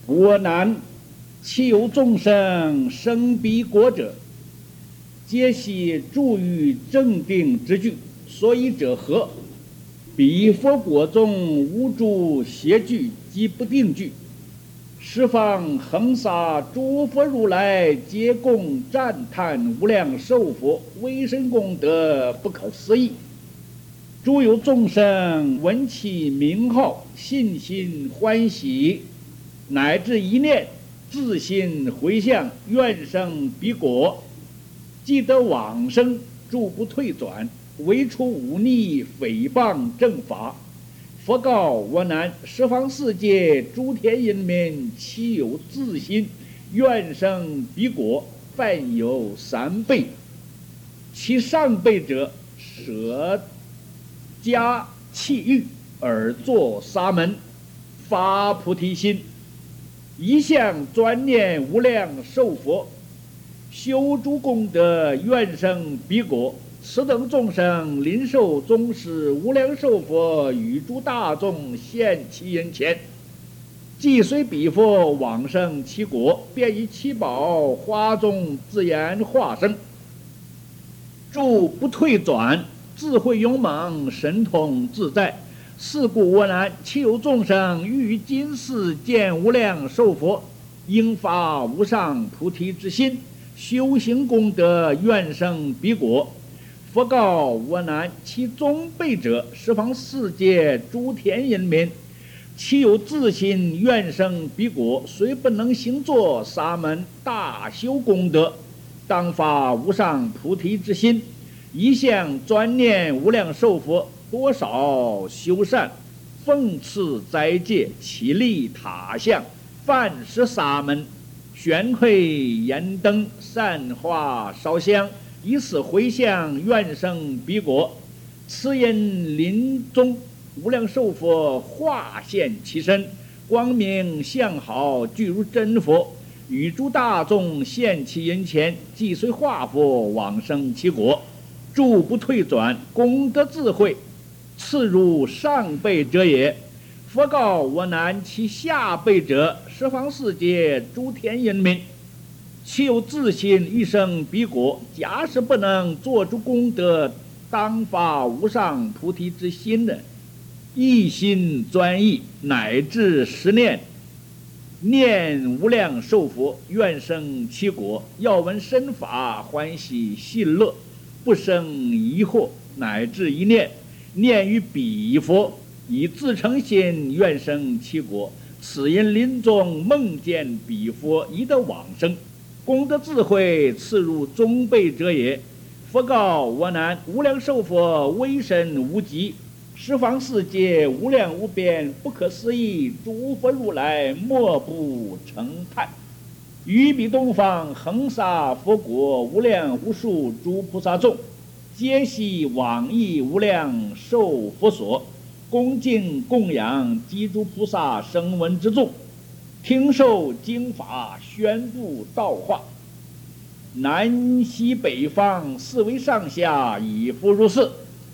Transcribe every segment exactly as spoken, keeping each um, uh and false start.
我难其有众生生彼国者，皆系住于正定之具，所以者何？彼佛国中无诸邪具及不定具，十方恒沙诸佛如来皆共赞叹无量寿佛威神功德不可思议。诸有众生闻其名号，信心欢喜，乃至一念自心回向，愿生彼国，即得往生，诸不退转，唯除忤逆诽谤正法。佛告我难：十方世界诸天人民，其有自心愿生彼国，犯有三辈。其上辈者，舍家弃欲，而作沙门，发菩提心，一向专念无量寿佛，修诸功德，愿生彼国。此等众生临受宗师无量寿佛与诸大众现其人前，即随彼佛往生其国，便以七宝花中自言化生，诸不退转，智慧勇猛，神通自在。是故我难：其有众生欲于今世见无量寿佛，应发无上菩提之心，修行功德，愿生彼国。佛告我难：其中辈者，十方世界诸天人民，其有自心愿生彼国，虽不能行作沙门大修功德，当发无上菩提之心，一向专念无量寿佛，多少修善，奉持斋戒，起立塔像，饭食沙门，悬篑燃灯，散花烧香，以此回向，愿生彼国。此因临终无量寿佛化现其身，光明相好，具如真佛，与诸大众现其人前，即随化佛往生其国，诸不退转，功德智慧，次如上辈者也。佛告我难：其下辈者，十方世界诸天人民，其有自心欲生彼国，假使不能做出功德，当发无上菩提之心的，一心专一，乃至十念，念无量寿佛，愿生其国。要闻深法，欢喜信乐，不生疑惑，乃至一念，念于彼佛，以自诚心，愿生其国。此因临终梦见彼佛，宜得往生，功德智慧，次如中辈者也。佛告我难：无量寿佛威神无极，十方世界无量无边，不可思议，诸佛如来莫不称叹。于彼东方恒沙佛国，无量无数诸菩萨众，皆悉往诣无量寿佛所，恭敬供养积诸菩萨声闻之众，听受经法，宣布道化。南西北方四维上下，以复如是。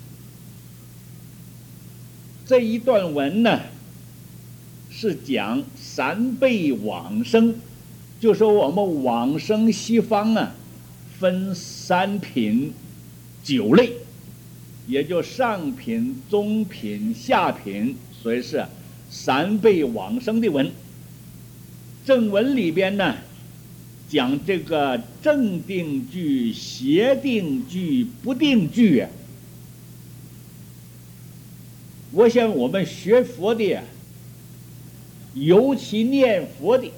这一段文呢，是讲三辈往生，就说我们往生西方啊，分三品九类，也就上品、中品、下品，所以是三辈往生的文。正文里边呢，讲这个正定句、邪定句、不定句啊。我想我们学佛的呀，尤其念佛的，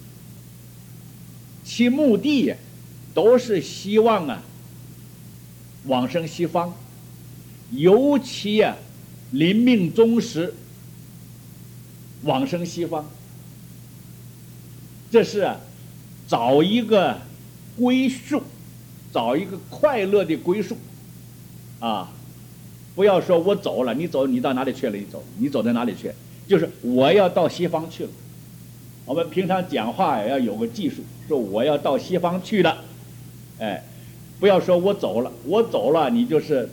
其目的呀，都是希望啊往生西方，尤其啊临命终时往生西方，这是啊找一个归宿，找一个快乐的归宿啊。不要说我走了，你走，你到哪里去了？你走，你走到哪里去？就是我要到西方去了。我们平常讲话也要有个技术，说我要到西方去了，哎，不要说我走了，我走了，你就是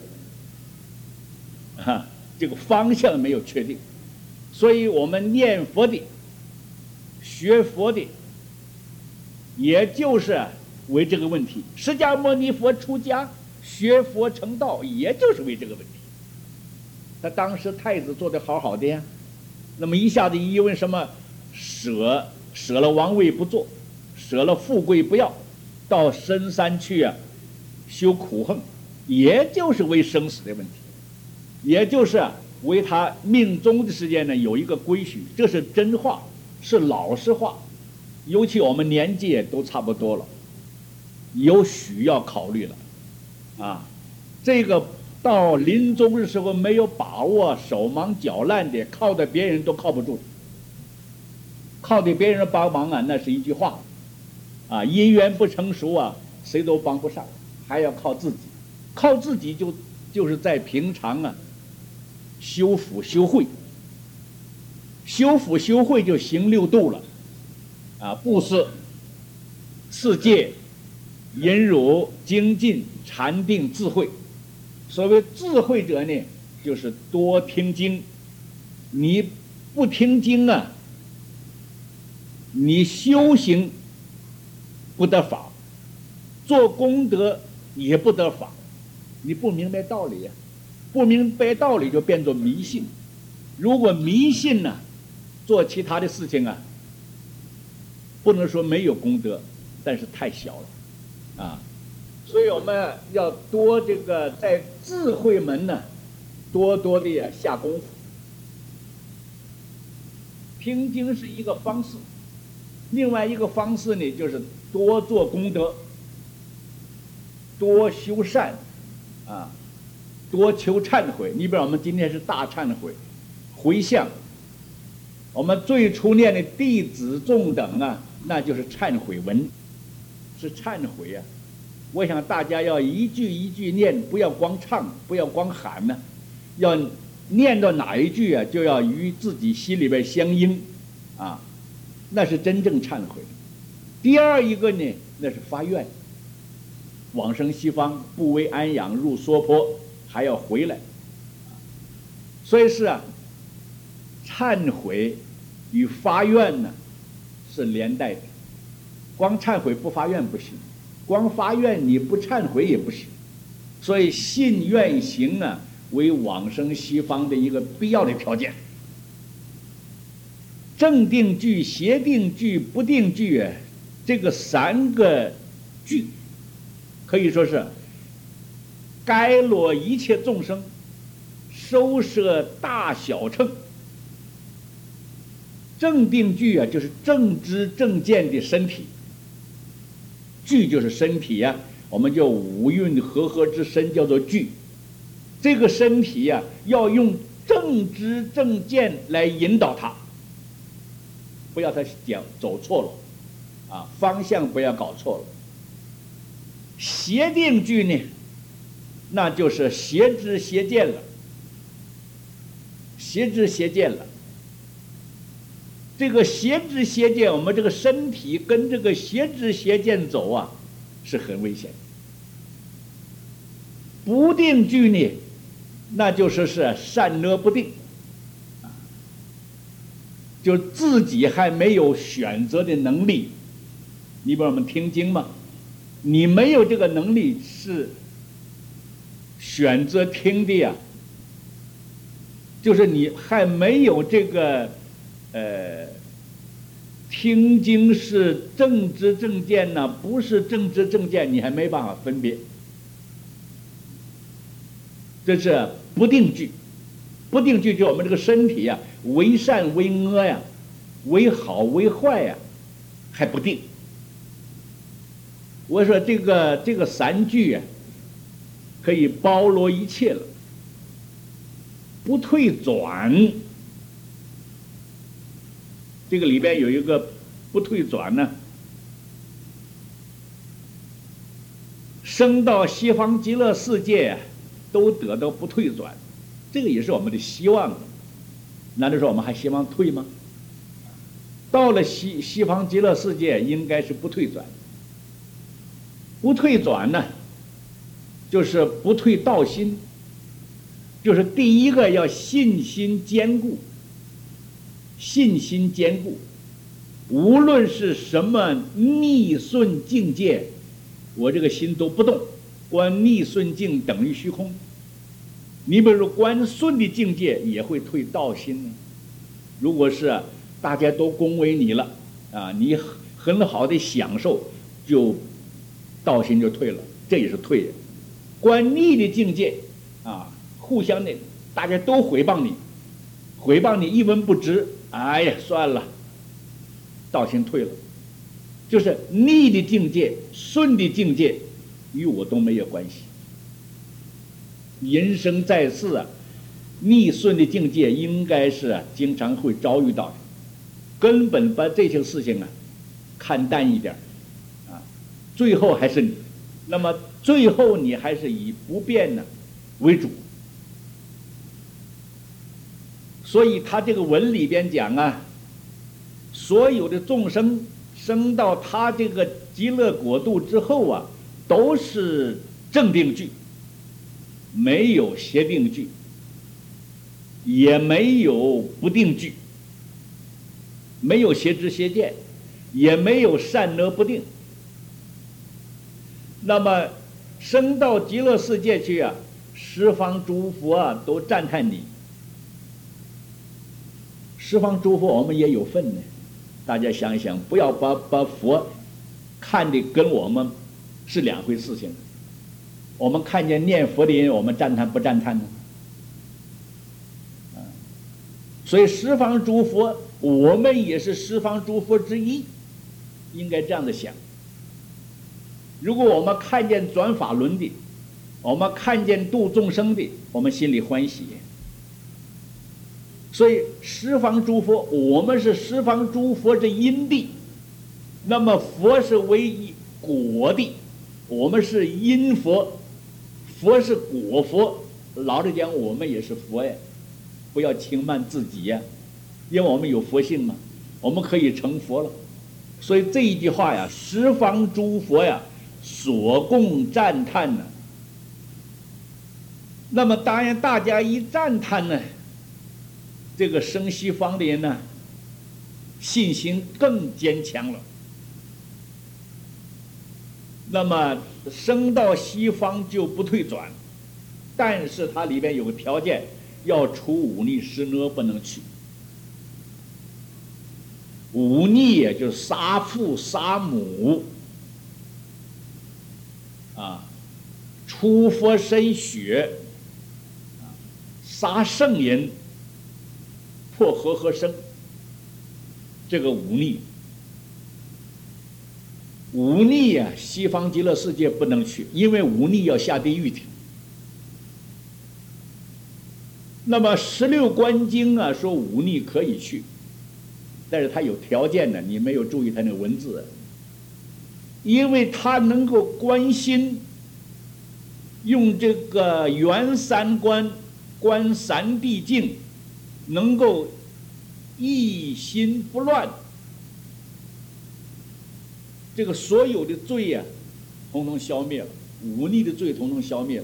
啊，这个方向没有确定。所以我们念佛的学佛的，也就是为这个问题。释迦牟尼佛出家学佛成道，也就是为这个问题。他当时太子做得好好的呀，那么一下子一问什么舍舍了王位不做，舍了富贵不要，到深山去啊修苦行，也就是为生死的问题，也就是为他命中的时间呢有一个规矩，这是真话，是老实话。尤其我们年纪也都差不多了，有许要考虑了啊，这个到临终的时候没有把握，手忙脚乱的，靠的别人都靠不住，靠的别人帮忙啊，那是一句话啊，姻缘不成熟啊，谁都帮不上，还要靠自己。靠自己就就是在平常啊修福修慧，修福修慧就行六度了啊，布施、持戒、忍辱、精进、禅定、智慧。所谓智慧者呢，就是多听经。你不听经啊，你修行不得法，做功德也不得法。你不明白道理呀、啊，不明白道理就变作迷信。如果迷信呢、啊，做其他的事情啊，不能说没有功德，但是太小了啊。所以我们要多这个在智慧门呢，多多的下功夫。听经是一个方式，另外一个方式呢，就是多做功德，多修善，啊，多求忏悔。你比如我们今天是大忏悔，回向。我们最初念的弟子众等啊，那就是忏悔文，是忏悔啊。我想大家要一句一句念，不要光唱，不要光喊呢、啊，要念到哪一句啊，就要与自己心里边相应，啊，那是真正忏悔。第二一个呢，那是发愿，往生西方，不为安养，入娑婆，还要回来。所以是啊，忏悔与发愿呢是连带的，光忏悔不发愿不行。光发愿你不忏悔也不行，所以信愿行呢为往生西方的一个必要的条件。正定句、邪定句、不定句，这个三个句可以说是该落一切众生，收摄大小乘。正定句啊，就是正知正见的身体。具就是身体呀、啊，我们叫五蕴和合之身，叫做具。这个身体呀、啊，要用正知正见来引导它，不要它讲走错了，啊，方向不要搞错了。邪定句呢，那就是邪知邪见了，邪知邪见了。这个邪知邪见，我们这个身体跟这个邪知邪见走啊，是很危险的。不定句呢，那就是是善恶不定，就自己还没有选择的能力。你比如我们听经嘛，你没有这个能力是选择听的呀，就是你还没有这个。呃，听经是正知正见呢，不是正知正见，你还没办法分别。这是不定句，不定句就我们这个身体呀、啊，为善为恶呀，为好为坏呀，还不定。我说这个这个三句啊，可以包罗一切了，不退转。这个里边有一个不退转呢，升到西方极乐世界都得到不退转，这个也是我们的希望。难道说我们还希望退吗？到了西西方极乐世界应该是不退转。不退转呢，就是不退道心，就是第一个要信心坚固。信心坚固， 无论是什么逆顺境界，我这个心都不动。观逆顺境等于虚空。你比如说观顺的境界也会退道心呢。如果是、啊、大家都恭维你了啊，你很好的享受，就道心就退了，这也是退的。观逆的境界啊，互相的大家都诽谤你，诽谤你一文不值，哎呀算了，道心退了。就是逆的境界顺的境界与我都没有关系。人生在世啊，逆顺的境界应该是、啊、经常会遭遇到的，根本把这些事情啊看淡一点啊，最后还是你。那么最后你还是以不变呢为主。所以他这个文里边讲啊，所有的众生升到他这个极乐国度之后啊，都是正定句，没有邪定句，也没有不定句，没有邪知邪见，也没有善恶不定。那么升到极乐世界去啊，十方诸佛啊都赞叹你。十方诸佛我们也有份呢，大家想一想，不要把把佛看的跟我们是两回事情。我们看见念佛的人，我们赞叹不赞叹呢？啊，所以十方诸佛，我们也是十方诸佛之一，应该这样的想。如果我们看见转法轮的，我们看见度众生的，我们心里欢喜。所以十方诸佛，我们是十方诸佛之因地，那么佛是唯一果地，我们是因佛，佛是果佛。老实讲，我们也是佛呀，不要轻慢自己呀，因为我们有佛性嘛，我们可以成佛了。所以这一句话呀，十方诸佛呀所共赞叹呢。那么当然大家一赞叹呢，这个生西方的人呢信心更坚强了。那么升到西方就不退转，但是它里边有个条件，要除忤逆失呢不能去。忤逆也就是杀父杀母啊，出佛身血，杀圣人，破和合生，这个忤逆。忤逆啊，西方极乐世界不能去，因为忤逆要下地狱去。那么十六观经啊说忤逆可以去，但是它有条件的，你没有注意它那个文字，因为它能够观心，用这个圆三观观三谛境，能够一心不乱，这个所有的罪呀、啊，统统消灭了，忤逆的罪统统消灭了。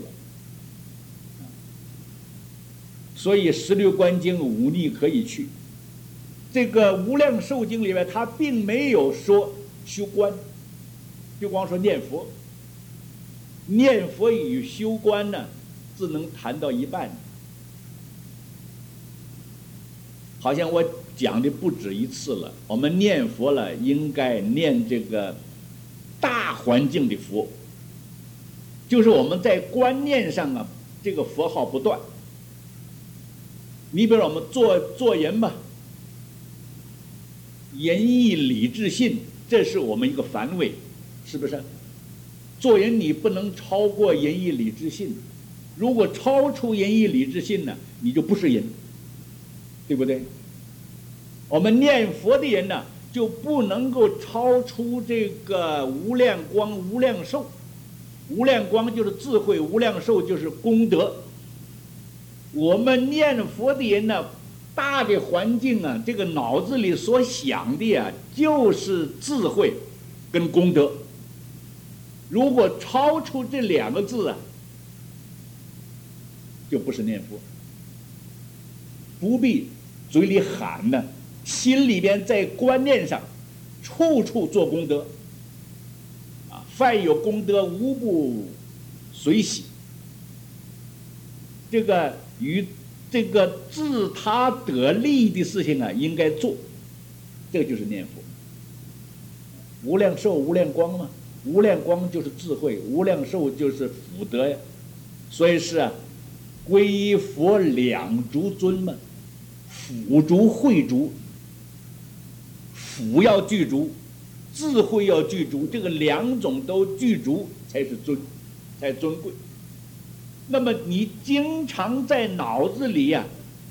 所以十六观经忤逆可以去。这个无量寿经里面，他并没有说修观，就光说念佛。念佛与修观呢，只能谈到一半。好像我讲的不止一次了，我们念佛了，应该念这个大环境的佛，就是我们在观念上啊，这个佛号不断。你比如我们做做人吧，仁义礼智信，这是我们一个范围，是不是？做人你不能超过仁义礼智信，如果超出仁义礼智信呢，你就不是人，对不对？我们念佛的人呢，就不能够超出这个无量光无量寿。无量光就是智慧，无量寿就是功德。我们念佛的人呢，大的环境啊，这个脑子里所想的啊，就是智慧跟功德。如果超出这两个字啊，就不是念佛。不必嘴里喊呢，心里边在观念上处处做功德，啊，凡有功德，无不随喜。这个与这个自他得利的事情啊，应该做，这个就是念佛。无量寿、无量光嘛，无量光就是智慧，无量寿就是福德呀。所以是啊，皈依佛两足尊嘛，辅足慧足，福要具足，智慧要具足，这个两种都具足才是尊，才尊贵。那么你经常在脑子里呀、啊，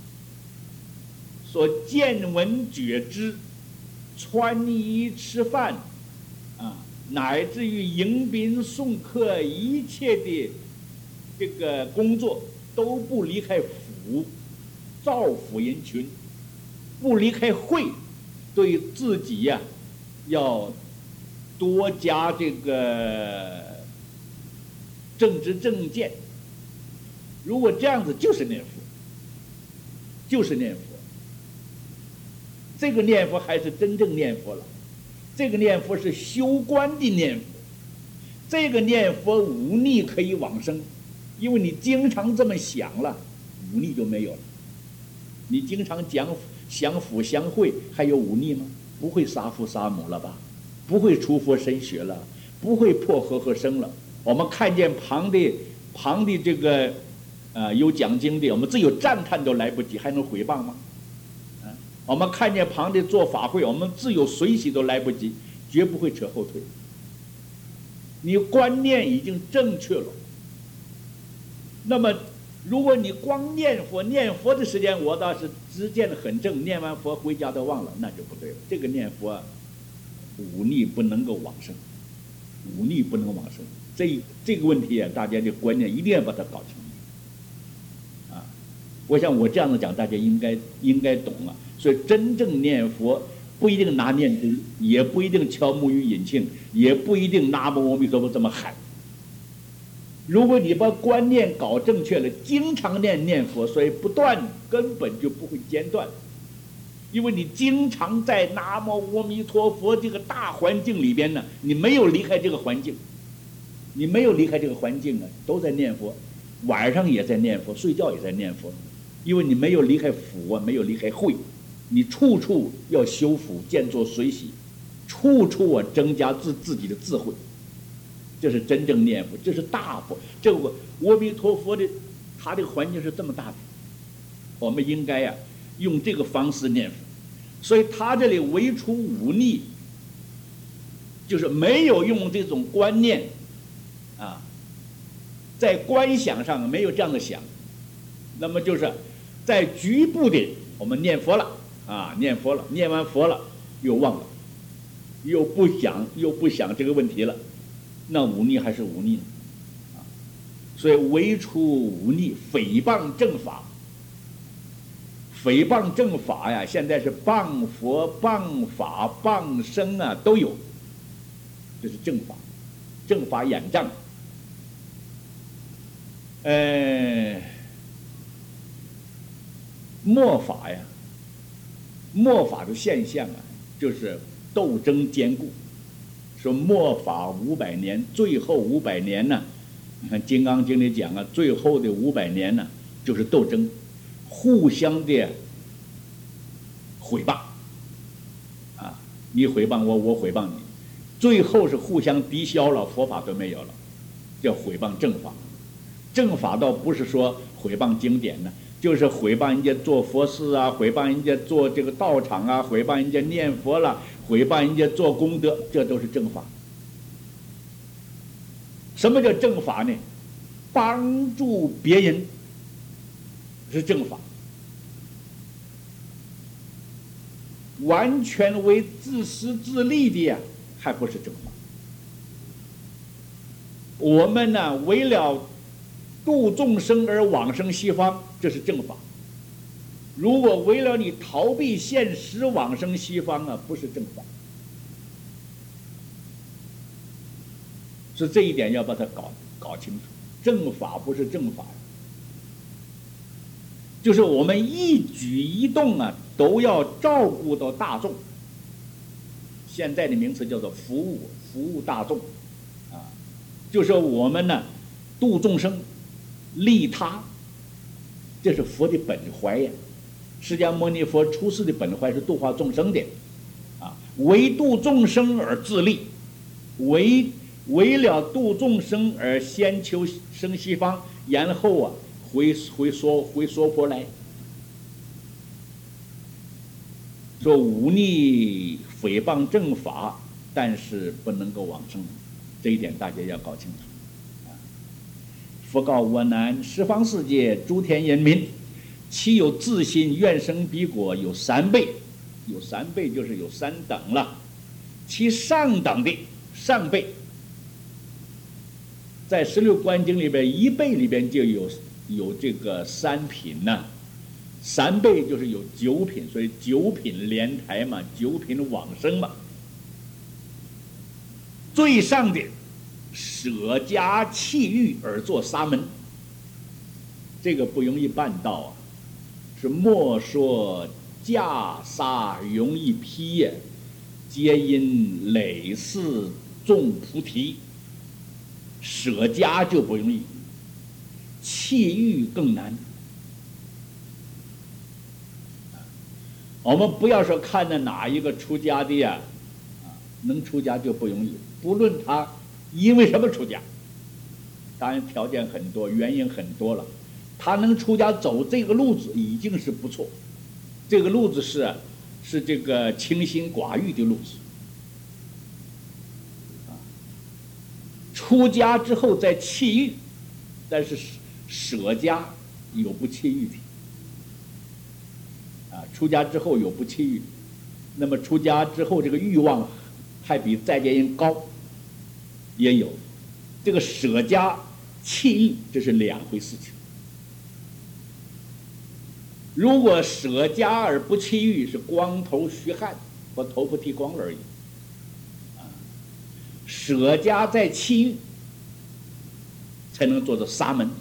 所见闻觉知、穿衣吃饭啊，乃至于迎宾送客一切的这个工作，都不离开福，造福人群，不离开慧，对自己呀、啊、要多加这个正知正见。如果这样子，就是念佛，就是念佛。这个念佛还是真正念佛了，这个念佛是修观的念佛，这个念佛忤逆可以往生，因为你经常这么想了，忤逆就没有了。你经常讲想辅相会，还有忤逆吗？不会杀父杀母了吧？不会出佛身血了？不会破和合生了？我们看见旁的旁的这个。啊、呃，有讲经的，我们只有赞叹都来不及，还能诽谤吗？啊，我们看见旁的做法会，我们只有随喜都来不及，绝不会扯后腿。你观念已经正确了，那么如果你光念佛，念佛的时间我倒是知见得很正，念完佛回家都忘了，那就不对了。这个念佛啊，忤逆不能够往生，忤逆不能往生，这这个问题啊，大家的观念一定要把它搞清楚。我想我这样子讲，大家应该应该懂啊。所以真正念佛不一定拿念珠，也不一定敲木鱼引磬，也不一定南无阿弥陀佛这么喊。如果你把观念搞正确了，经常念念佛，所以不断根本就不会间断，因为你经常在南无阿弥陀佛这个大环境里边呢，你没有离开这个环境，你没有离开这个环境啊，都在念佛，晚上也在念佛，睡觉也在念佛。因为你没有离开福啊，没有离开慧，你处处要修福，见作随喜，处处啊增加自自己的智慧，这是真正念佛，这是大佛。这个阿弥陀佛的，他这个环境是这么大的，我们应该啊用这个方式念佛。所以他这里唯除忤逆，就是没有用这种观念啊，在观想上没有这样的想，那么就是。在局部的，我们念佛了啊，念佛了，念完佛了，又忘了，又不想，又不想这个问题了，那忤逆还是忤逆呢？啊，所以唯除忤逆，诽谤正法，诽谤正法呀，现在是谤佛、谤法、谤僧啊，都有，这是正法，正法仰仗，呃。末法呀，末法的现象啊，就是斗争坚固。说末法五百年，最后五百年呢，你看《金刚经》里讲啊，最后的五百年呢，就是斗争，互相的毁谤啊，你毁谤我，我毁谤你，最后是互相抵消了，佛法都没有了，叫毁谤正法。正法倒不是说毁谤经典呢。就是毁谤人家做佛事啊，毁谤人家做这个道场啊，毁谤人家念佛了，毁谤人家做功德，这都是正法。什么叫正法呢？帮助别人是正法，完全为自私自利的呀，还不是正法。我们呢，为了度众生而往生西方，这是正法。如果为了你逃避现实往生西方啊，不是正法。是这一点要把它搞搞清楚。正法不是正法，就是我们一举一动啊，都要照顾到大众， 现在的名词叫做服务，服务大众，啊，就说我们呢度众生、利他，这是佛的本怀呀。释迦牟尼佛出世的本怀是度化众生的，啊，为度众生而自利，为为了度众生而先求生西方，然后啊回回娑回娑婆来。说忤逆诽谤正法，但是不能够往生，这一点大家要搞清楚。佛告我难：十方世界诸天人民，其有自心愿生彼国，有三辈，有三辈就是有三等了。其上等的上辈，在十六观经里边，一辈里边就有有这个三品呢、啊。三辈就是有九品，所以九品莲台嘛，九品往生嘛。最上的舍家弃欲而作沙门，这个不容易办到啊，是莫说袈裟容易披也，皆因累世种菩提。舍家就不容易，弃欲更难。我们不要说看着哪一个出家的呀，啊，能出家就不容易。不论他因为什么出家，当然条件很多，原因很多了。他能出家走这个路子已经是不错，这个路子是是这个清心寡欲的路子。啊，出家之后再弃欲，但是舍家有不弃欲的。出家之后有不弃欲，那么出家之后这个欲望还比在家人高，也有。这个舍家弃欲这是两回事情。如果舍家而不弃欲，是光头虚汗或头发剃光了而已。啊，舍家再弃欲，才能做到沙门。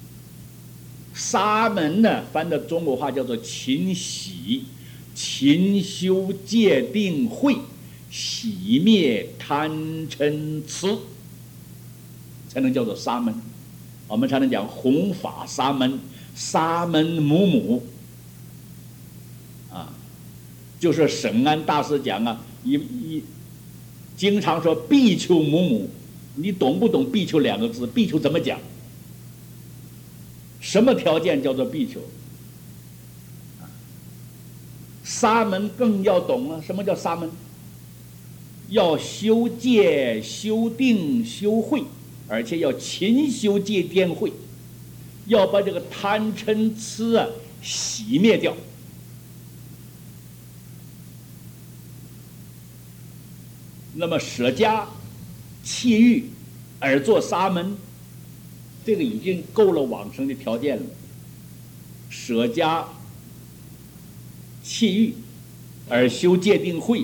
沙门呢，翻的中国话叫做勤洗，勤修戒定慧，洗灭贪嗔痴，才能叫做沙门。我们才能讲弘法沙门，沙门母母。啊，就是沈安大师讲啊，一一经常说必求母母，你懂不懂必求两个字？必求怎么讲？什么条件叫做必求？沙门更要懂了，什么叫沙门？要修戒、修定、修慧，而且要勤修戒定慧，要把这个贪嗔痴啊洗灭掉。那么舍家弃欲而作沙门，这个已经够了往生的条件了。舍家弃欲而修戒定慧，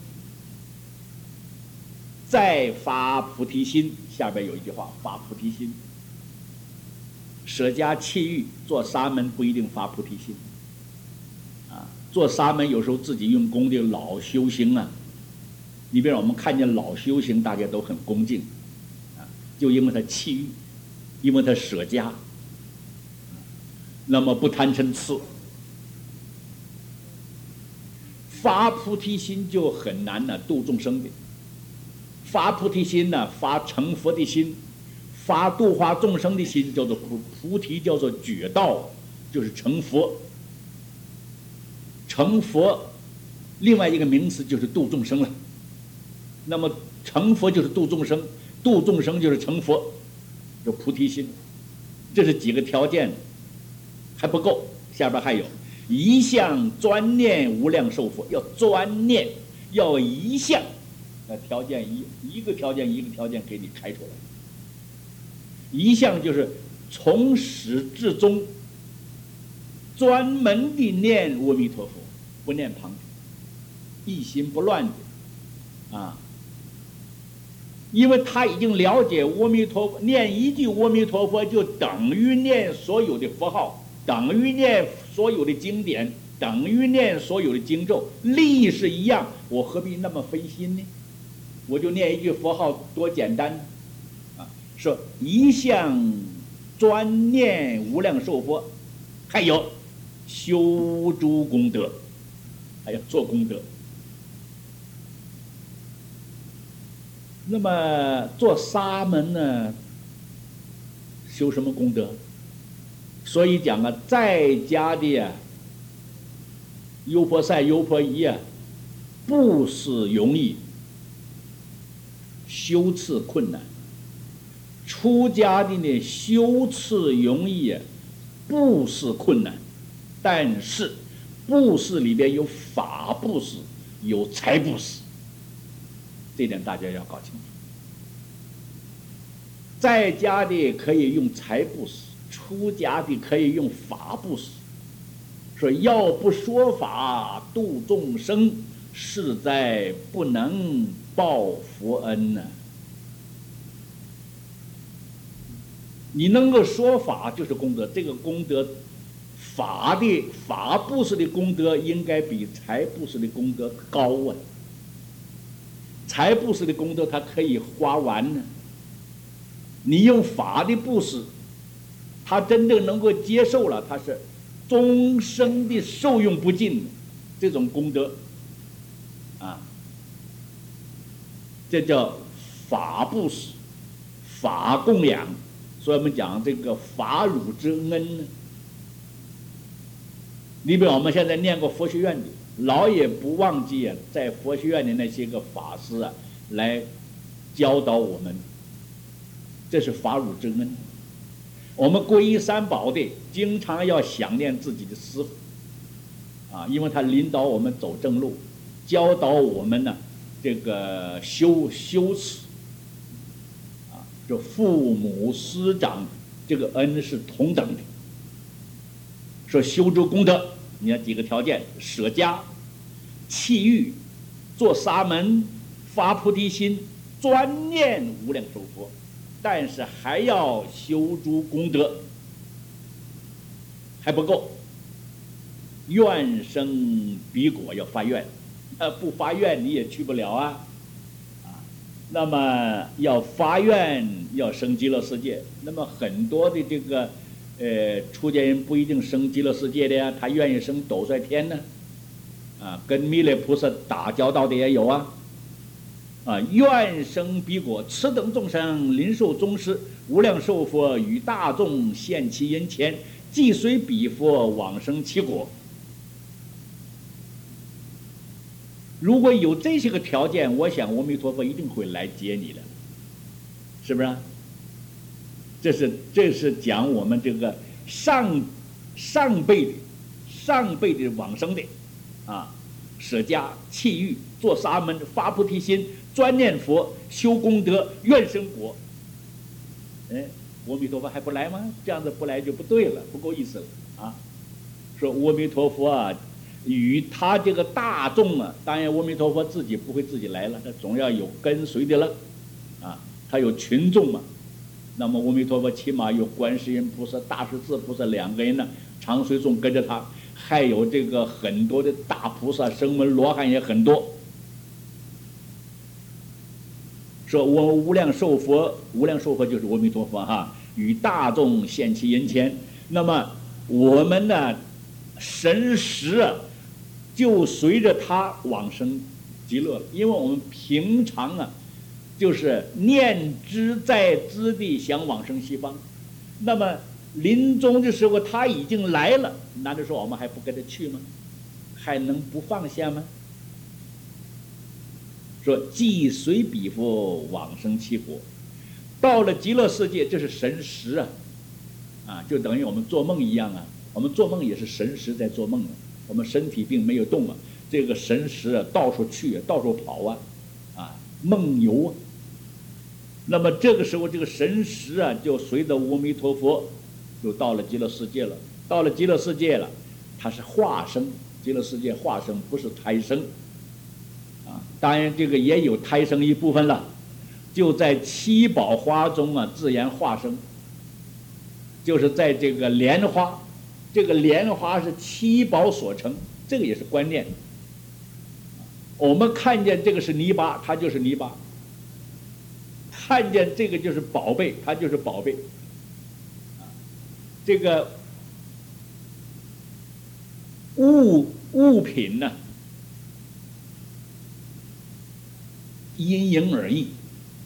再发菩提心。下边有一句话，发菩提心。舍家弃欲做沙门不一定发菩提心啊，做沙门有时候自己用功的老修行啊，你比如我们看见老修行大家都很恭敬啊，就因为他弃欲，因为他舍家，那么不贪嗔痴，发菩提心就很难呢、啊、度众生的。发菩提心呢、啊，发成佛的心，发度化众生的心，叫做菩菩提，叫做觉道，就是成佛。成佛，另外一个名词就是度众生了。那么成佛就是度众生，度众生就是成佛，有菩提心。这是几个条件，还不够。下边还有一向专念无量寿佛，要专念，要一向。那条件一一个条件一个条件给你开出来，一项就是从始至终专门的念阿弥陀佛，不念旁的，一心不乱的啊，因为他已经了解阿弥陀佛，念一句阿弥陀佛就等于念所有的佛号，等于念所有的经典， 等于念所有的经咒，力是一样，我何必那么费心呢？我就念一句佛号，多简单啊！说一向专念无量寿佛，还有修诸功德，还要做功德。那么做沙门呢，修什么功德？所以讲啊，在家的呀、啊，优婆塞、优婆夷啊，布施容易，修持困难；出家的呢，修持容易啊，布施困难。但是布施里边有法布施，有财布施，这点大家要搞清楚。在家的可以用财布施，出家的可以用法布施。说要不说法度众生，实在不能报佛恩呢、啊。你能够说法就是功德，这个功德法的法布施的功德应该比财布施的功德高啊。财布施的功德它可以花完呢，你用法的布施，他真正能够接受了，他是终生的受用不尽，这种功德啊，这叫法布施、法供养。所以我们讲这个法乳之恩呢。你比如我们现在念过佛学院的，老也不忘记啊，在佛学院的那些个法师啊，来教导我们，这是法乳之恩。我们皈依三宝的，经常要想念自己的师父，啊，因为他领导我们走正路，教导我们呢，这个修修持，啊，这父母师长这个恩是同等的。说修诸功德，你看几个条件：舍家、弃欲、做沙门、发菩提心、专念无量寿佛。但是还要修诸功德，还不够。愿生彼国，要发愿，呃，不发愿你也去不了啊，啊，那么要发愿要生极乐世界。那么很多的这个，呃，出家人不一定生极乐世界的呀，他愿意生斗率天呢，啊，跟弥勒菩萨打交道的也有啊。啊，愿生彼国，此等众生临受宗师，无量寿佛与大众现其因前，即随彼佛往生其国。如果有这些个条件，我想阿弥陀佛一定会来接你的，是不是？这是这是讲我们这个上上辈的上辈的往生的，啊，舍家弃欲，做沙门，发菩提心。专念佛，修功德，愿生国。哎，阿弥陀佛还不来吗？这样子不来就不对了，不够意思了啊！说阿弥陀佛啊，与他这个大众啊，当然阿弥陀佛自己不会自己来了，他总要有跟随的了啊，他有群众嘛。那么阿弥陀佛起码有观世音菩萨、大势至菩萨两个人呢，常随众跟着他，还有这个很多的大菩萨、声闻罗汉也很多。说我无量寿佛，无量寿佛就是阿弥陀佛哈，与大众现其因前。那么我们呢，神识啊，就随着他往生极乐了。因为我们平常啊，就是念之在之地想往生西方，那么临终的时候他已经来了，难道说我们还不跟他去吗？还能不放下吗？说即随彼佛往生其国，到了极乐世界，这是神识啊，啊，就等于我们做梦一样啊。我们做梦也是神识在做梦啊，我们身体并没有动啊，这个神识啊到处去，到处跑啊，啊，梦游啊。那么这个时候，这个神识啊，就随着阿弥陀佛，就到了极乐世界了。到了极乐世界了，它是化生，极乐世界化生，不是胎生。当然，这个也有胎生一部分了，就在七宝花中啊，自然化生。就是在这个莲花，这个莲花是七宝所成， 这个也是观念。我们看见这个是泥巴，它就是泥巴；看见这个就是宝贝，它就是宝贝。这个物物品呢，因人而异。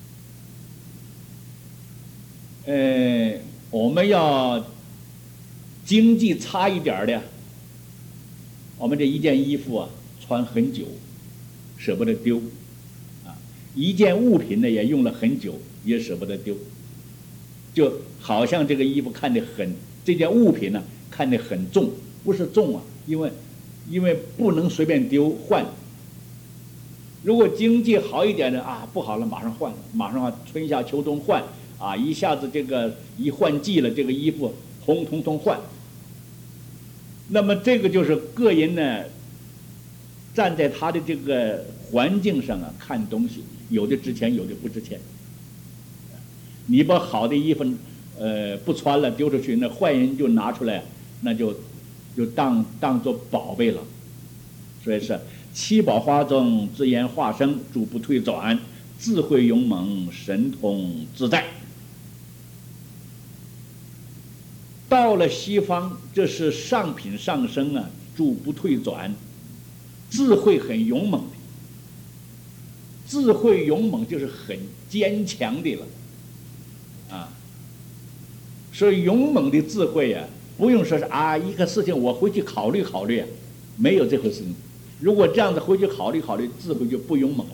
呃，我们要经济差一点的，我们这一件衣服啊，穿很久，舍不得丢，啊，一件物品呢也用了很久，也舍不得丢。就好像这个衣服看得很，这件物品呢看得很重，不是重啊，因为因为不能随便丢换。如果经济好一点的啊，不好了马上换，马上啊春夏秋冬换啊，一下子这个一换季了，这个衣服通通通换。那么这个就是个人呢，站在他的这个环境上啊看东西，有的值钱，有的不值钱。你把好的衣服呃不穿了丢出去，那坏人就拿出来，那就就当当做宝贝了。所以是七宝花中自然化生，主不退转，智慧勇猛，神通自在。到了西方，这是上品上升啊，主不退转，智慧很勇猛的，智慧勇猛就是很坚强的了，啊，所以勇猛的智慧啊，不用说是啊一个事情我回去考虑考虑啊，没有这回事情。如果这样子回去考虑考虑，智慧就不勇猛了，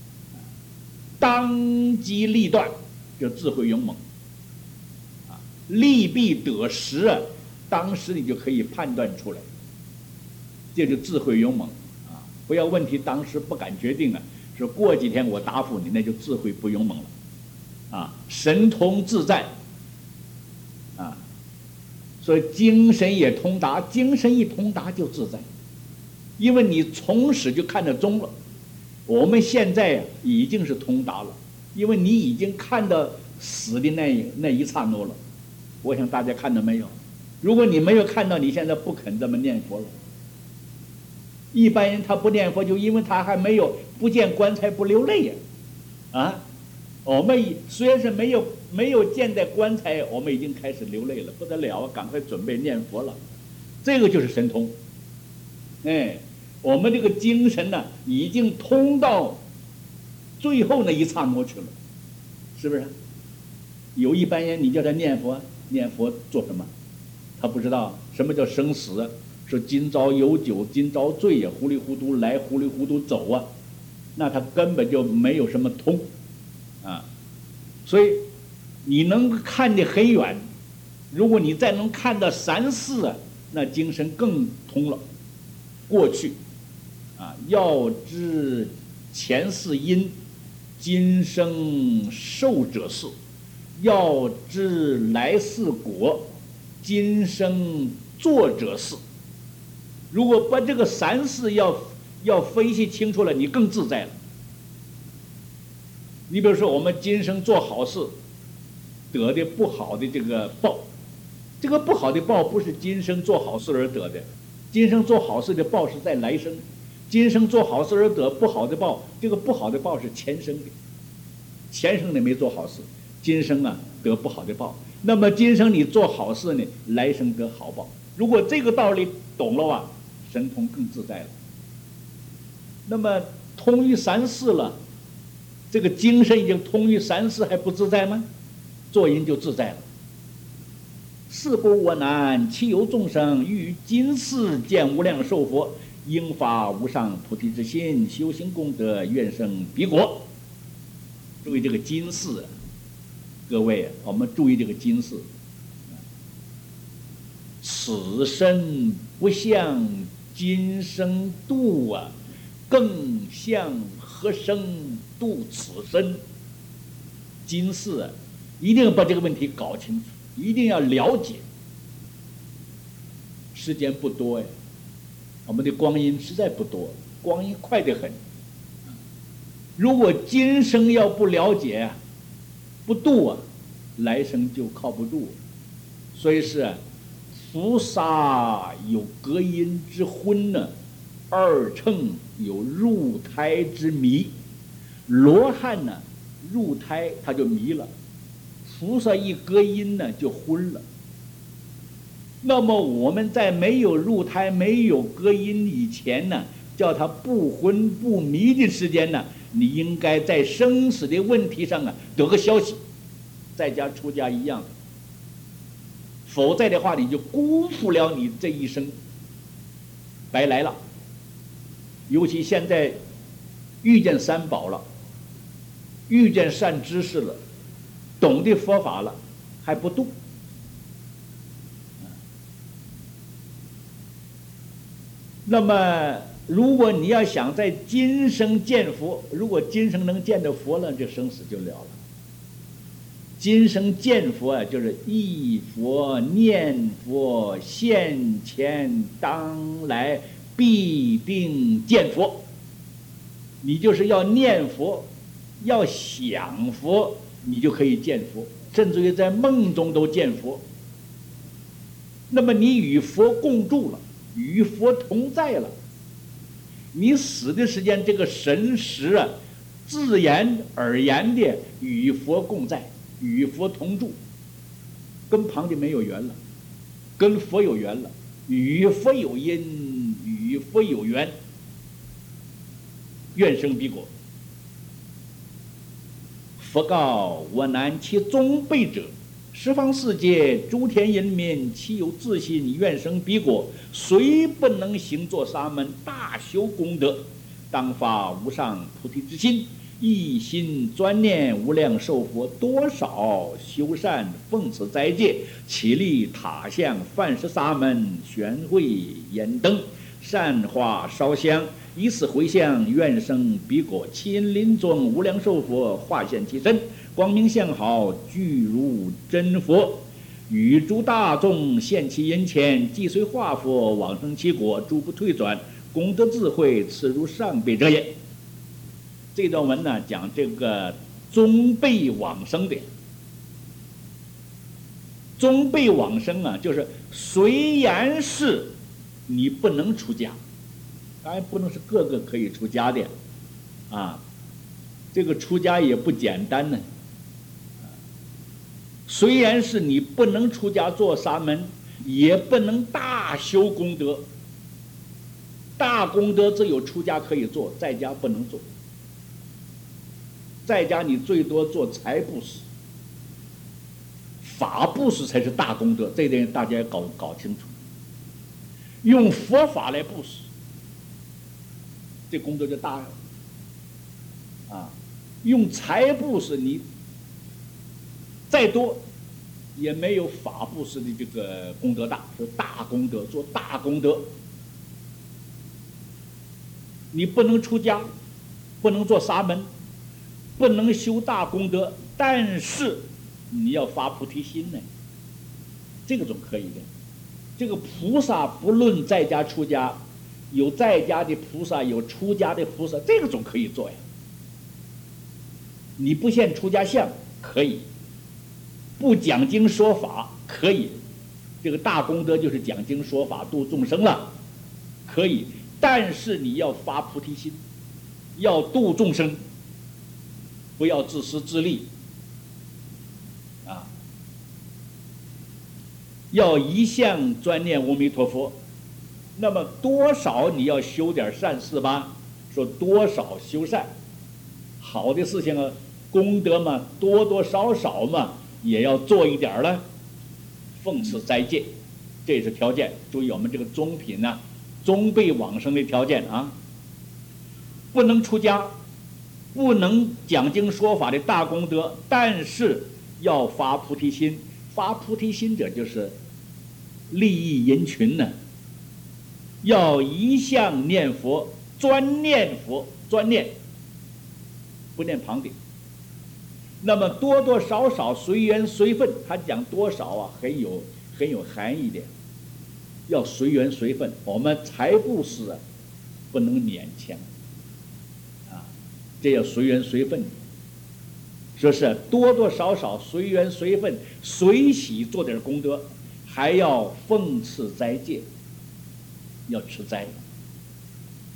当机立断就智慧勇猛。利弊得失啊，当时你就可以判断出来，这就智慧勇猛啊！不要问题当时不敢决定啊，说过几天我答复你，那就智慧不勇猛了啊！神通自在啊，所以精神也通达，精神一通达就自在，因为你从始就看得中了。我们现在啊已经是通达了，因为你已经看到死的那一那一刹那了。我想大家看到没有？如果你没有看到，你现在不肯这么念佛了。一般人他不念佛，就因为他还没有不见棺材不流泪呀，啊！我们虽然是没有没有见在棺材，我们已经开始流泪了，不得了，赶快准备念佛了。这个就是神通，哎，我们这个精神呢，已经通到最后那一刹那去了，是不是？有一般人你叫他念佛。念佛做什么？他不知道什么叫生死，说今朝有酒今朝醉呀，糊里糊涂来糊里糊涂走啊，那他根本就没有什么通啊。所以你能看得很远，如果你再能看到三世啊，那精神更通了。过去啊，要知前世因，今生受者是。要知来世果，今生作者是。如果把这个三世要要分析清楚了，你更自在了。你比如说，我们今生做好事，得的不好的这个报，这个不好的报不是今生做好事而得的，今生做好事的报是在来生，今生做好事而得不好的报，这个不好的报是前生的，前生的没做好事。今生啊得不好的报，那么今生你做好事呢，来生得好报。如果这个道理懂了啊，神通更自在了。那么通于三世了，这个精神已经通于三世，还不自在吗？做人就自在了。事不我难，其有众生于今世见无量寿佛，应发无上菩提之心，修行功德，愿生彼国。注意这个今世。各位，我们注意这个今世，此生不向今生度啊，更向何生度此生？今世啊，一定要把这个问题搞清楚，一定要了解。时间不多呀，我们的光阴实在不多，光阴快得很。如果今生要不了解啊，不度啊，来生就靠不住。所以是啊，菩萨有隔阴之婚呢， 二乘有入胎之迷，罗汉呢入胎他就迷了，菩萨一隔音呢就昏了。那么我们在没有入胎没有隔音以前呢，叫他不昏不迷的时间呢，你应该在生死的问题上啊得个消息，在家出家一样，否则的话你就辜负了你这一生，白来了。尤其现在遇见三宝了，遇见善知识了，懂得佛法了，还不度。那么如果你要想在今生见佛，如果今生能见到佛了，这生死就了了。今生见佛啊，就是忆佛念佛，现前当来必定见佛。你就是要念佛，要想佛，你就可以见佛，甚至于在梦中都见佛。那么你与佛共住了，与佛同在了，你死的时间这个神识啊，自言而言的与佛共在，与佛同住，跟旁的没有缘了，跟佛有缘了，与佛有因，与佛有缘，愿生彼国。佛告我南其宗辈者，十方世界诸天人民，其有自信愿生彼国，虽不能行作沙门，大修功德，当发无上菩提之心，一心专念无量寿佛，多少修善奉持斋戒，起立塔像饭食沙门，悬会焰灯，善花烧香，以此回向愿生彼国。亲临中无量寿佛化现其身，光明相好，具如真佛，与诸大众现其人前，即随化佛往生其国，诸不退转，功德智慧此如上辈者也。这段文呢讲这个中辈往生的，中辈往生啊，就是虽然是你不能出家，当然不能是个个可以出家的啊，这个出家也不简单呢。虽然是你不能出家做沙门，也不能大修功德，大功德只有出家可以做，在家不能做。在家你最多做财布施，法布施才是大功德，这一点大家要搞搞清楚。用佛法来布施，这功德就大了啊！用财布施，你再多也没有法布施的这个功德大，是大功德，做大功德。你不能出家，不能做沙门，不能修大功德，但是你要发菩提心呢，这个总可以的。这个菩萨不论在家出家，有在家的菩萨，有出家的菩萨，这个总可以做呀。你不现出家相可以，不讲经说法可以，这个大功德就是讲经说法度众生了，可以。但是你要发菩提心，要度众生，不要自私自利啊！要一向专念阿弥陀佛。那么多少你要修点善事吧？说多少修善，好的事情啊，功德嘛，多多少少嘛，也要做一点了。奉持斋戒，这是条件。注意我们这个中品呢、啊，中辈往生的条件啊，不能出家，不能讲经说法的大功德，但是要发菩提心。发菩提心者就是利益人群呢，要一向念佛，专念佛，专念，不念旁的。那么多多少少随缘随分，他讲多少啊，很有很有含义的。要随缘随分，我们财布施啊，不能勉强啊，这要随缘随分。说是多多少少随缘随分，随喜做点功德，还要奉持斋戒，要吃斋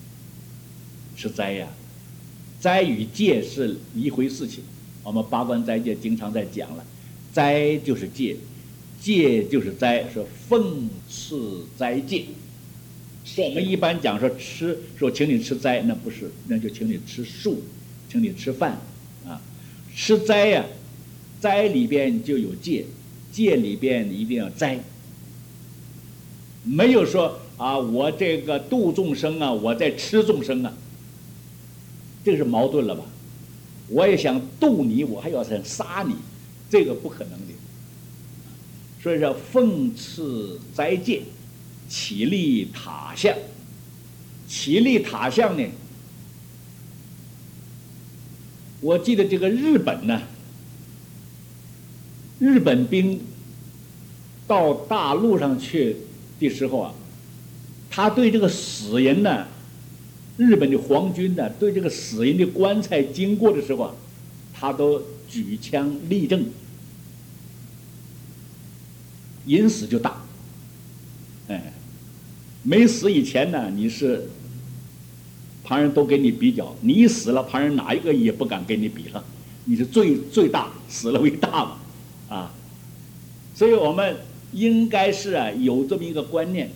吃斋呀。斋与戒是一回事情，我们八关斋戒经常在讲了，斋就是戒，戒就是斋，说奉赐斋戒。说我们一般讲说吃，说请你吃斋，那不是，那就请你吃素，请你吃饭啊。吃斋呀、啊，斋里边就有戒，戒里边一定要斋。没有说啊，我这个度众生啊，我在吃众生啊，这个是矛盾了吧？我也想度你，我还要想杀你，这个不可能的。所以说奉赐斋戒，起立塔像。起立塔像呢，我记得这个日本呢，日本兵到大陆上去的时候啊，他对这个死人呢，日本的皇军呢，对这个死人的棺材经过的时候啊，他都举枪立正，因死就打。哎，没死以前呢，你是旁人都给你比较，你一死了，旁人哪一个也不敢跟你比了，你是最最大，死了为大嘛，啊，所以我们应该是啊有这么一个观念，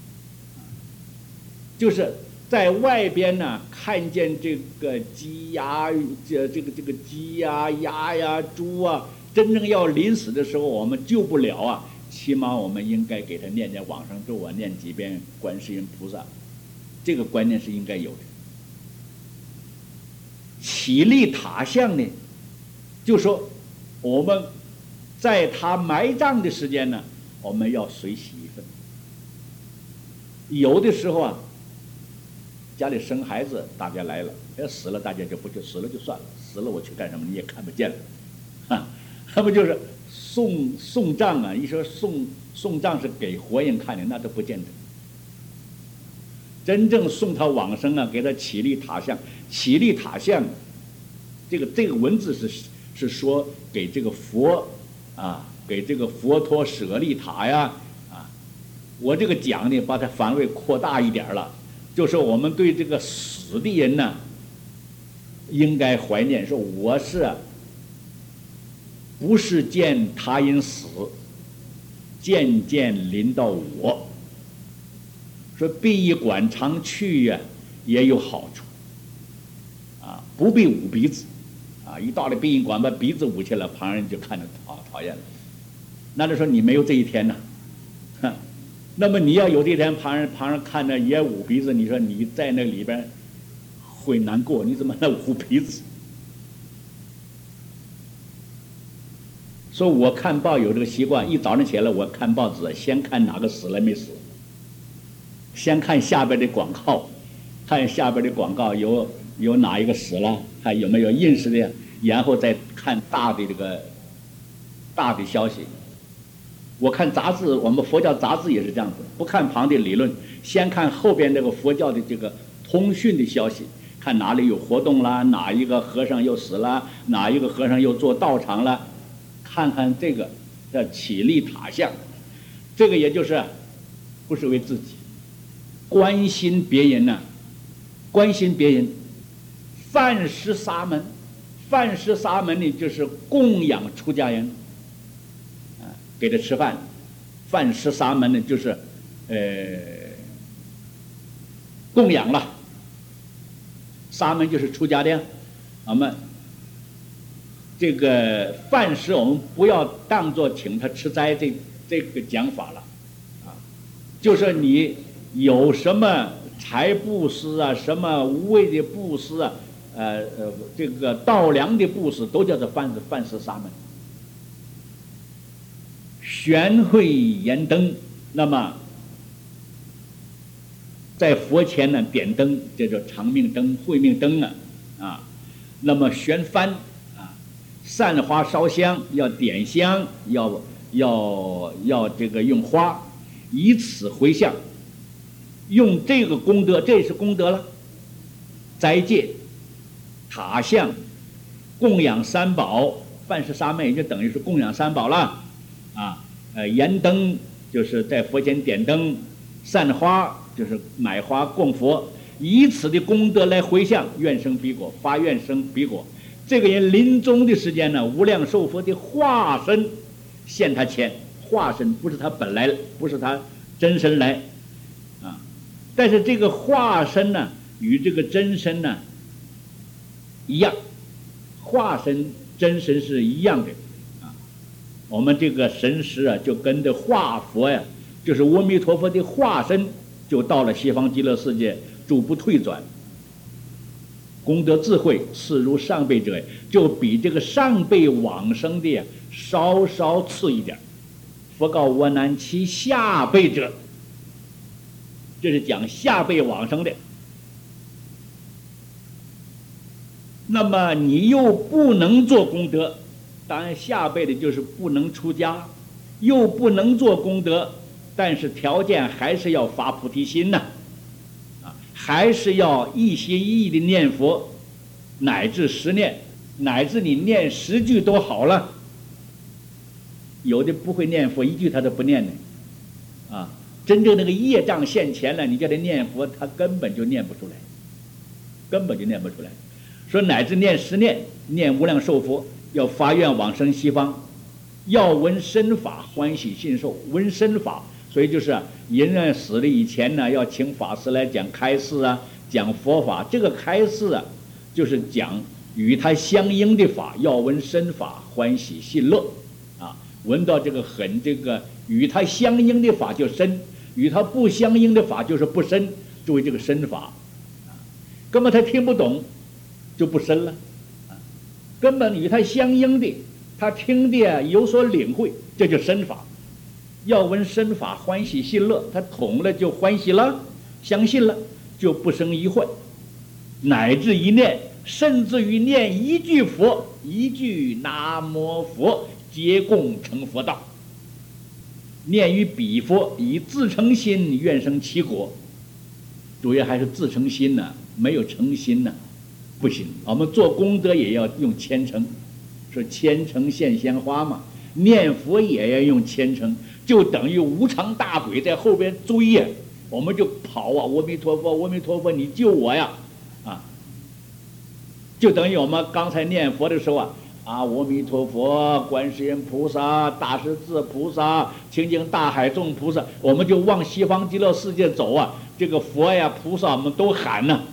就是在外边呢看见这个鸡鸭这这个这个鸡呀、鸭呀、猪啊，真正要临死的时候我们救不了啊，起码我们应该给他念念往生咒啊，念几遍观世音菩萨，这个观念是应该有的。起立塔像呢，就说我们在他埋葬的时间呢，我们要随喜一份。有的时候啊，家里生孩子，大家来了，要死了大家就不去，死了就算了，死了我去干什么你也看不见了，啊，那不就是送送葬啊？一说送送葬是给活人看的，那都不见得。真正送他往生啊，给他起立塔像，起立塔像，这个这个文字是是说给这个佛啊，给这个佛陀舍利塔呀啊，我这个讲呢，把它范围扩大一点了，就是我们对这个死的人呢，应该怀念，说我是不是见他人死，渐渐临到我。说殡仪馆常去呀、啊，也有好处，啊，不必捂鼻子，啊，一到了殡仪馆把鼻子捂起来，旁人就看着讨讨厌了。那就说你没有这一天呢、啊，那么你要有这一天，旁人旁人看着也捂鼻子，你说你在那里边会难过，你怎么能捂鼻子？说我看报有这个习惯，一早上起来我看报纸，先看哪个死了没死。先看下边的广告，看下边的广告有有哪一个死了，还有没有认识的，然后再看大的这个大的消息。我看杂志，我们佛教杂志也是这样子，不看旁的理论，先看后边这个佛教的这个通讯的消息，看哪里有活动啦，哪一个和尚又死了，哪一个和尚又做道场了，看看这个叫起立塔像，这个也就是不是为自己。关心别人呢、啊，关心别人，饭食沙门，饭食沙门呢就是供养出家人，啊，给他吃饭，饭食沙门呢就是，呃，供养了，沙门就是出家的，我们这个饭食我们不要当作请他吃斋这这个讲法了，啊，就是你。有什么财布施啊，什么无畏的布施啊，呃呃，这个道粮的布施都叫做饭饭食沙门。悬慧燃灯，那么在佛前呢点灯，这叫长命灯、慧命灯啊啊。那么悬幡啊，散花烧香，要点香，要要要这个用花，以此回向。用这个功德，这是功德了。斋戒、塔像、供养三宝，饭食沙门也就等于是供养三宝了。啊，呃，燃灯就是在佛前点灯，散花就是买花供佛， 以此的功德来回向，愿生彼国，发愿生彼国。这个人临终的时间呢，无量寿佛的化身现他前，化身不是他本来，不是他真身来啊，但是这个化身呢，与这个真身呢一样，化身真身是一样的啊。我们这个神识啊，就跟着化佛呀，就是阿弥陀佛的化身，就到了西方极乐世界，主不退转。功德智慧次如上辈者，就比这个上辈往生的稍稍次一点。佛告我难其下辈者，这是讲下辈往生的。那么你又不能做功德，当然下辈的就是不能出家，又不能做功德，但是条件还是要发菩提心呐、啊，还是要一心一意的念佛，乃至十念，乃至你念十句都好了。有的不会念佛，一句他都不念呢，啊，真正那个业障现前了，你叫他念佛，他根本就念不出来，根本就念不出来。说乃至念十念，念无量寿佛，要发愿往生西方，要闻深法，欢喜信受。闻深法，所以就是人死了以前呢，要请法师来讲开示啊，讲佛法。这个开示啊，就是讲与他相应的法，要闻深法，欢喜信乐啊。闻到这个很这个与他相应的法就深，与他不相应的法就是不深。注意这个深法，根本他听不懂，就不深了。根本与他相应的，他听的有所领会，这就深法。要闻深法，欢喜信乐，他懂了就欢喜了，相信了，就不生疑惑，乃至一念，甚至于念一句佛，一句南无佛，皆共成佛道。念于彼佛，以自诚心愿生其国。主要还是自诚心呢、啊，没有诚心呢、啊，不行。我们做功德也要用虔诚，说虔诚现鲜花嘛。念佛也要用虔诚，就等于无常大鬼在后边追呀，我们就跑啊！阿弥陀佛，阿弥陀佛，你救我呀！啊，就等于我们刚才念佛的时候啊，啊，阿弥陀佛，观世音菩萨，大势至菩萨，清净大海众菩萨，我们就往西方极乐世界走啊！这个佛呀、菩萨，我们都喊呢、啊。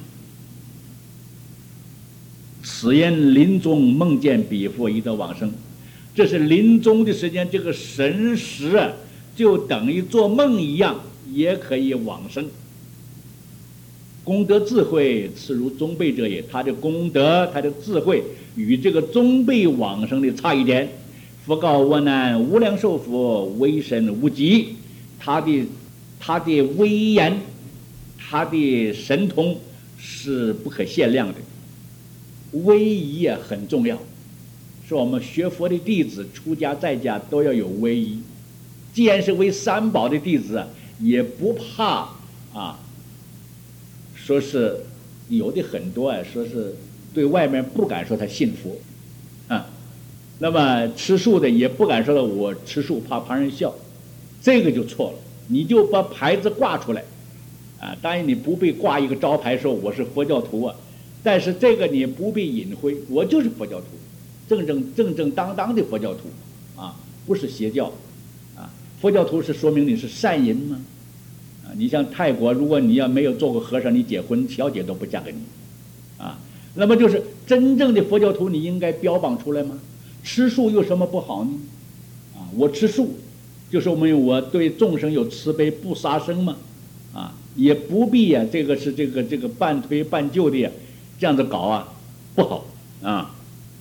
此因临终梦见彼佛，已得往生。这是临终的时间，这个神识啊，就等于做梦一样，也可以往生。功德智慧次如中辈者也，他的功德，他的智慧与这个中辈往生的差一点。佛告我难，无量寿佛威神无极，他的他的威严，他的神通是不可限量的。威仪啊很重要，是我们学佛的弟子，出家在家都要有威仪。既然是为三宝的弟子啊，也不怕啊。说是有的很多啊，说是对外面不敢说他信佛啊，那么吃素的也不敢说了我吃素，怕旁人笑，这个就错了。你就把牌子挂出来啊，当然你不必挂一个招牌说我是佛教徒啊，但是这个你不必隐晦，我就是佛教徒，正正正正当当的佛教徒啊，不是邪教啊。佛教徒是说明你是善人吗？啊，你像泰国，如果你要没有做过和尚，你结婚小姐都不嫁给你啊。那么就是真正的佛教徒，你应该标榜出来吗？吃素有什么不好呢？啊，我吃素，就说明我对众生有慈悲，不杀生嘛。啊，也不必呀、啊，这个是这个这个半推半就的呀，这样子搞啊，不好啊。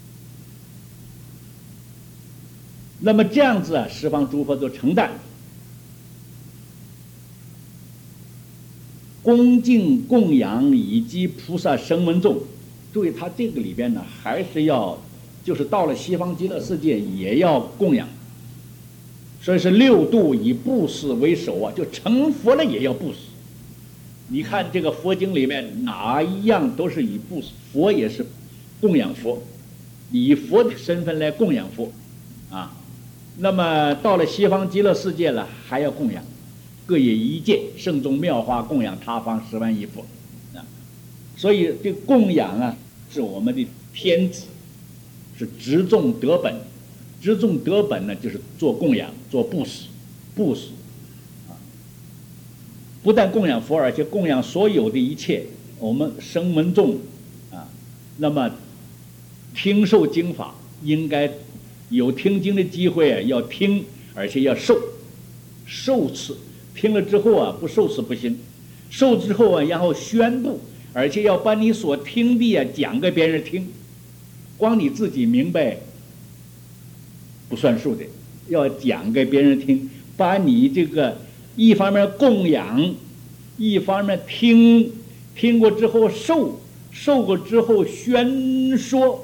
那么这样子啊，十方诸佛都承担。恭敬供养以及菩萨声闻众，注意他这个里边呢，还是要就是到了西方极乐世界也要供养，所以是六度以布施为首啊，就成佛了也要布施。你看这个佛经里面哪一样都是以布施，佛也是供养佛，以佛的身份来供养佛啊。那么到了西方极乐世界了，还要供养。各以一戒，圣众妙法供养他方十万亿佛，啊， 所以这供养啊，是我们的天职，是植种得本。植种得本呢，就是做供养，做布施，布施啊，不但供养佛，而且供养所有的一切。我们声闻众啊，那么听受经法，应该有听经的机会，要听，而且要受，受持。听了之后啊，不受持不行，受之后啊，然后宣布，而且要把你所听的啊讲给别人听，光你自己明白不算数的，要讲给别人听，把你这个一方面供养，一方面听，听过之后受，受过之后宣说。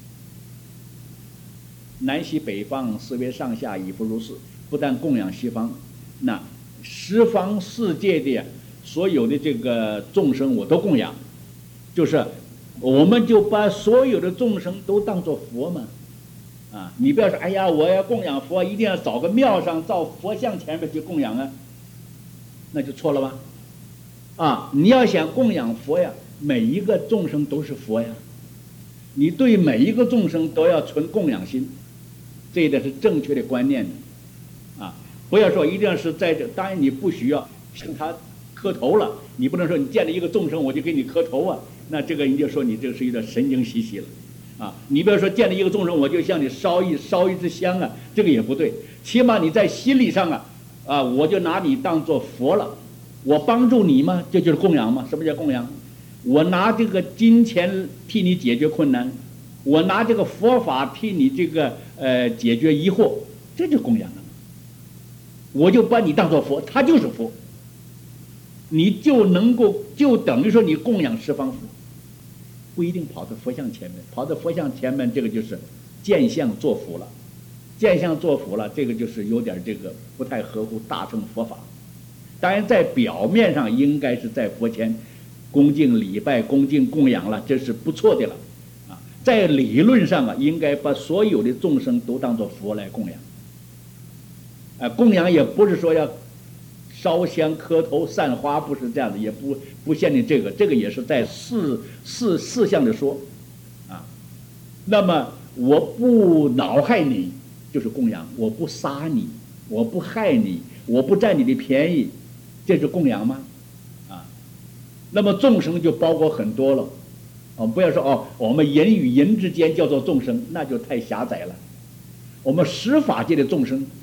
南西北方四维上下以复如是，不但供养西方，那十方世界的所有的这个众生我都供养，就是我们就把所有的众生都当作佛嘛。啊，你不要说，哎呀，我要供养佛，一定要找个庙上造佛像前面去供养啊，那就错了吧？啊，你要想供养佛呀，每一个众生都是佛呀，你对每一个众生都要存供养心，这一点是正确的观念的。啊，不要说一定是在这，当然你不需要向他磕头了，你不能说你见了一个众生我就给你磕头啊，那这个你就说你这是有点神经兮兮了。啊，你不要说见了一个众生我就向你烧一烧一支香啊，这个也不对。起码你在心理上啊，啊，我就拿你当做佛了，我帮助你嘛，这就是供养嘛。什么叫供养？我拿这个金钱替你解决困难，我拿这个佛法替你这个呃解决疑惑，这就供养了。我就把你当做佛，他就是佛，你就能够就等于说你供养十方佛。不一定跑到佛像前面，跑到佛像前面，这个就是见相作佛了。见相作佛了，这个就是有点这个不太合乎大乘佛法。当然，在表面上应该是在佛前恭敬礼拜、恭敬供养了，这是不错的了。啊，在理论上啊，应该把所有的众生都当作佛来供养。啊，供养也不是说要烧香磕头散花，不是这样的，也不不限定这个，这个也是在四四四项的说，啊，那么我不恼害你就是供养，我不杀你，我不害你，我不占你的便宜，这是供养吗？啊，那么众生就包括很多了，哦，不要说哦，我们人与人之间叫做众生，那就太狭窄了，我们十法界的众生。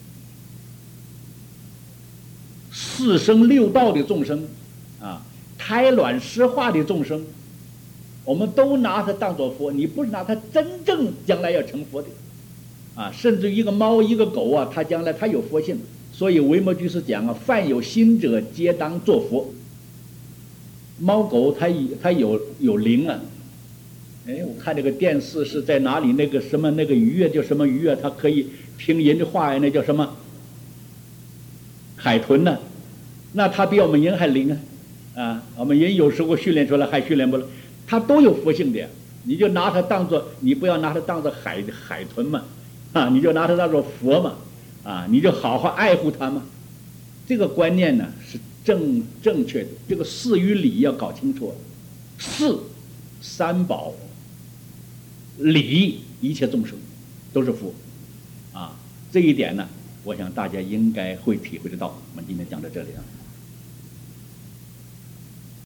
四生六道的众生，啊，胎卵湿化的众生，我们都拿它当作佛。你不是拿它真正将来要成佛的，啊，甚至一个猫一个狗啊，它将来它有佛性。所以维摩居士讲啊，凡有心者，皆当作佛。猫狗它它有有灵啊。哎，我看这个电视是在哪里？那个什么那个鱼啊，叫什么鱼啊？它可以听人的话呀，那叫什么？海豚呢、啊？那它比我们人还灵啊！啊，我们人有时候训练出来还训练不了，它都有佛性的。你就拿它当做，你不要拿它当做海海豚嘛，啊，你就拿它当做佛嘛，啊，你就好好爱护它嘛。这个观念呢是正正确的。这个事与理要搞清楚，事三宝，理一切众生都是佛，啊，这一点呢。我想大家应该会体会得到。我们今天讲到这里啊。